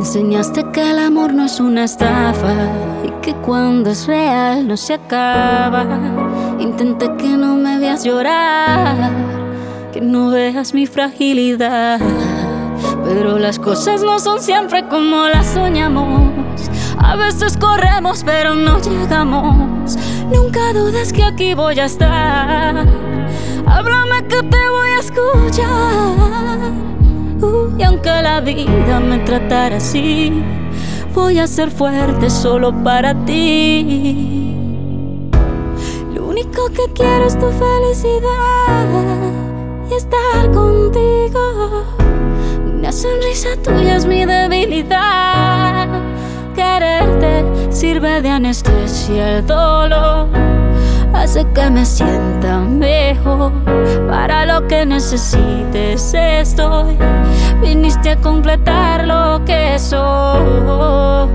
enseñaste que el amor no es una estafa y que cuando es real no se acaba. Intenté que no me veas llorar, que no veas mi fragilidad, pero las cosas no son siempre como las soñamos. A veces corremos pero no llegamos. Nunca dudes que aquí voy a estar. Háblame que te voy a escuchar. Y aunque la vida me tratara así, voy a ser fuerte solo para ti. Lo único que quiero es tu felicidad y estar contigo. Una sonrisa tuya es mi debilidad. Quererte sirve de anestesia el dolor, hace que me sienta mejor. Para lo que necesites estoy. Viniste a completar lo que soy.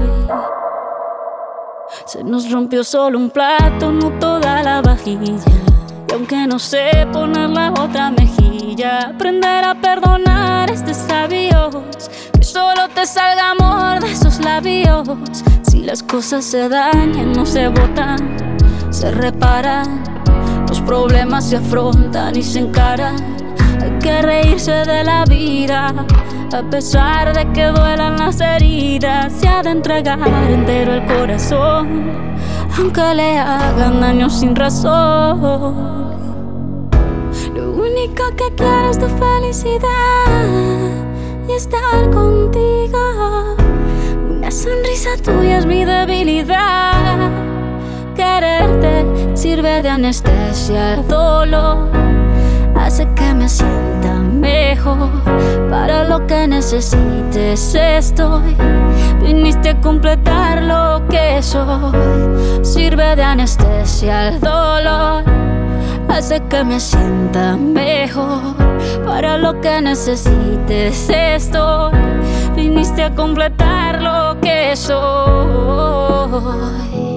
Se nos rompió solo un plato, no toda la vajilla. Y aunque no sé poner la otra mejilla, aprender a perdonar es de sabios. Que solo te salga amor de esos labios. Si las cosas se dañan, no se botan, se reparan. Los problemas se afrontan y se encaran. Hay que reírse de la vida, a pesar de que duelan las heridas. Se ha de entregar entero el corazón, aunque le hagan daño sin razón. Lo único que quiero es tu felicidad y estar contigo. Una sonrisa tuya es mi debilidad. Quererte sirve de anestesia el dolor, hace que me sienta mejor. Para lo que necesites estoy. Viniste a completar lo que soy. Sirve de anestesia el dolor, hace que me sienta mejor. Para lo que necesites estoy. Viniste a completar lo que soy.